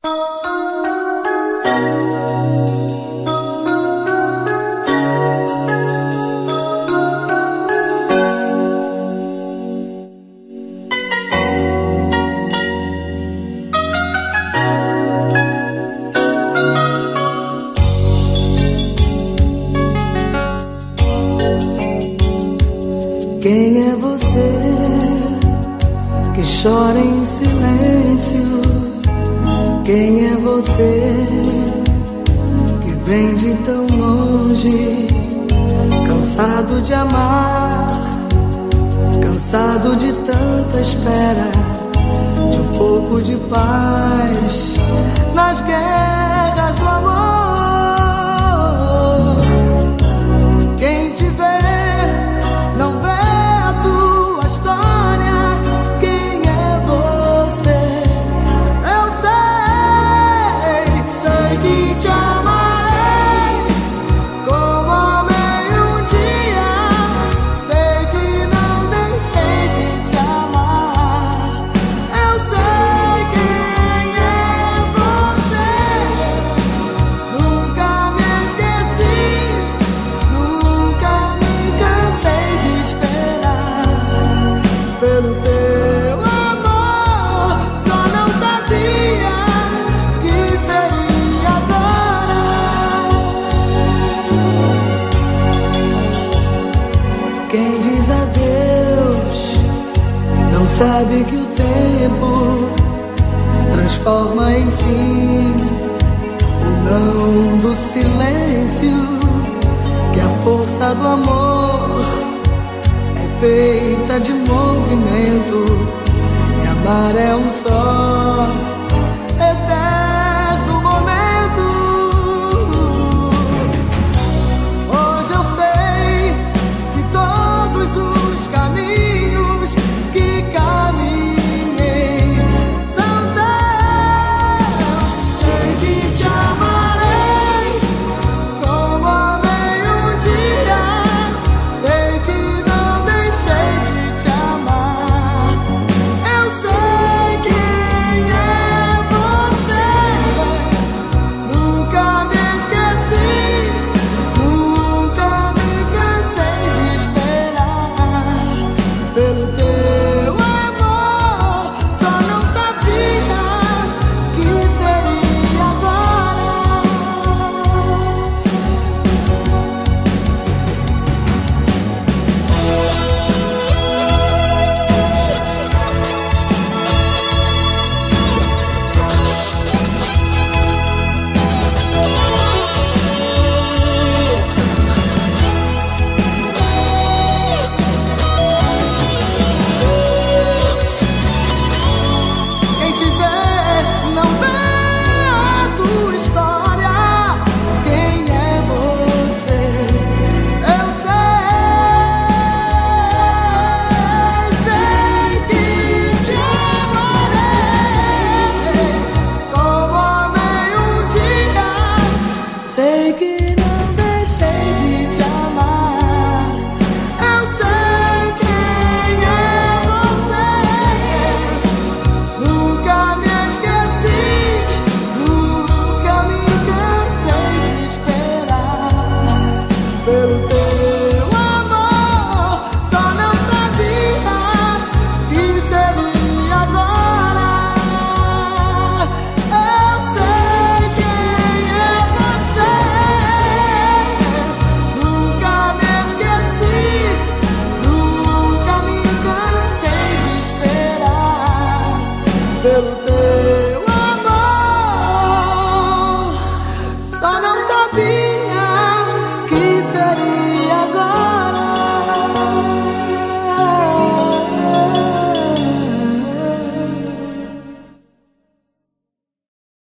Quem é você que chora em silêncio? Quem é você que vem de tão longe, cansado de amar, cansado de tanta espera, de um pouco de paz nas guerras do amor? Quem te vê não vê a tua história. Quem é você? Eu sei que te amarei como amei um dia. Sei que não deixei de te amar. Eu sei quem é você. Nunca me esqueci, nunca me cansei de esperar pelo teu amor. Só não sabia que seria agora. Quem diz adeus não sabe que o tempo transforma em sim o não do silêncio, que a força do amor é feita de movimento, e amar é um só